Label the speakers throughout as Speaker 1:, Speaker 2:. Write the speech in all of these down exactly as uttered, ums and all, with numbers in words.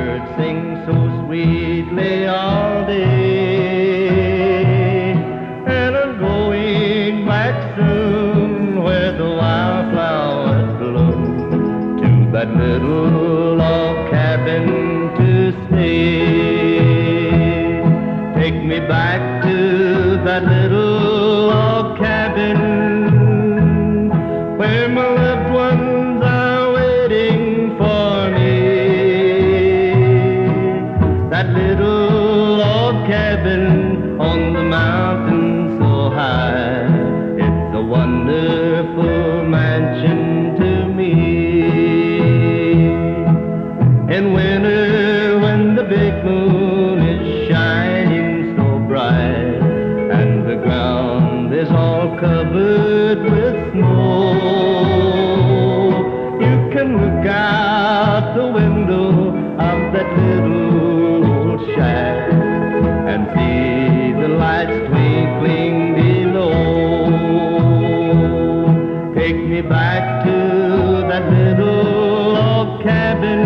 Speaker 1: birds sing so sweetly all day, and I'm going back soon where the wildflowers bloom, to that little log cabin to stay. Take me back to that little log cabin where my loved ones are waiting for me. That little log cabin on the mountain so high, it's a wonderful mansion to me. In winter when the big moon is shining so bright and the ground is all covered with snow, you can look out the window of that little old shack and see the lights twinkling below. Take me back to that little log cabin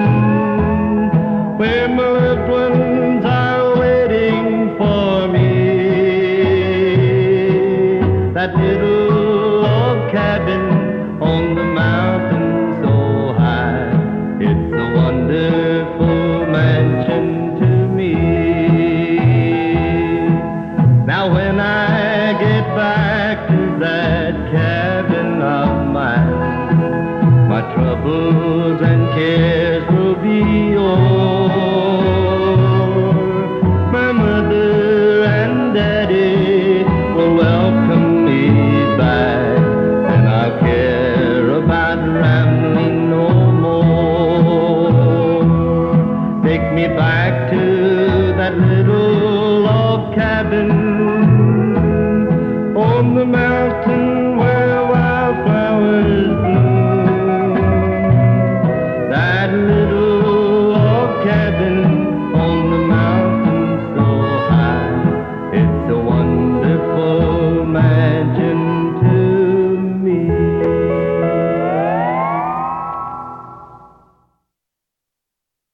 Speaker 1: where my loved ones are waiting for me. That little log cabin on the mountain so high, it's a wonderful mansion to me. Now when I get back to that cabin of mine, my troubles and cares will be o'er. My mother and daddy will welcome me back, and I'll care about rambling no more. Take me back to that little log cabin on the mountain